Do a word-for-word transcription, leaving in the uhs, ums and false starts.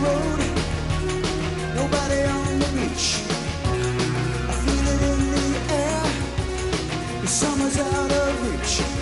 road, nobody on the beach. I feel it in the air, the summer's out of reach.